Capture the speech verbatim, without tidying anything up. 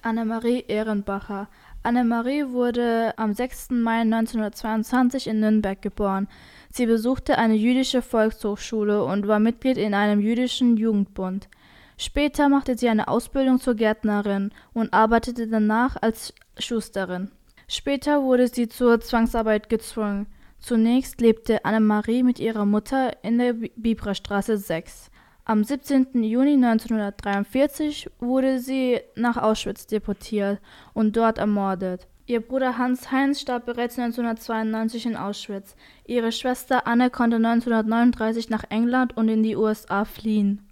Annemarie Ehrenbacher. Annemarie wurde am sechsten Mai neunzehnhundertzweiundzwanzig in Nürnberg geboren. Sie besuchte eine jüdische Volkshochschule und war Mitglied in einem jüdischen Jugendbund. Später machte sie eine Ausbildung zur Gärtnerin und arbeitete danach als Schusterin. Später wurde sie zur Zwangsarbeit gezwungen. Zunächst lebte Annemarie mit ihrer Mutter in der Biberstraße sechs. Am siebzehnten Juni neunzehnhundertdreiundvierzig wurde sie nach Auschwitz deportiert und dort ermordet. Ihr Bruder Hans-Heinz starb bereits neunzehnhundertzweiundneunzig in Auschwitz. Ihre Schwester Anne konnte neunzehnhundertneununddreißig nach England und in die U S A fliehen.